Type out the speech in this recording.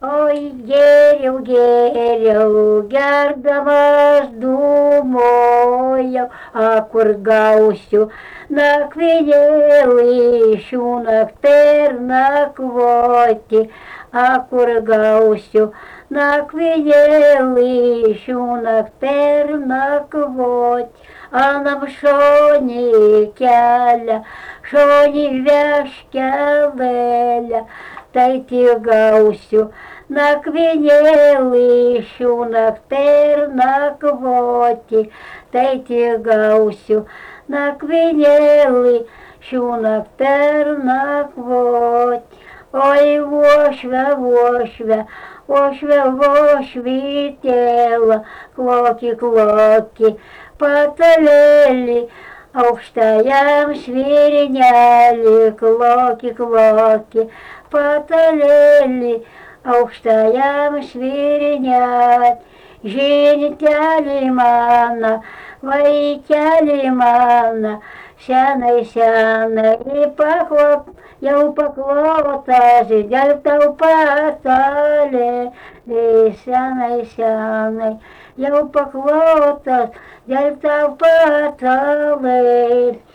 Oi, geriau, gerdamas dūmojau, kur gausiu nakvynėlį šiųnakt pernakvoti, kur gausiu nakvynėlį šiųnakt pernakvoti. Anam šonį kelią, šonį veškelėlę, tai tik gausiu nakvynėlį šiųnakt pernakvoti, tai tik gausiu nakvynėlį šiųnakt pernakvoti. Oi, uošve, uošve, uošve, uošvytėla, kloki, kloki, patalėlį, aukštajam švirinelį, kloki, kloki, patalėlį, aukštajam švirinelį. Žintelį mano, vaikelį mano, senai, senai, jau paklotas, dėl tau patalė, senai, senai, jau paklotas, dėl tau patalė.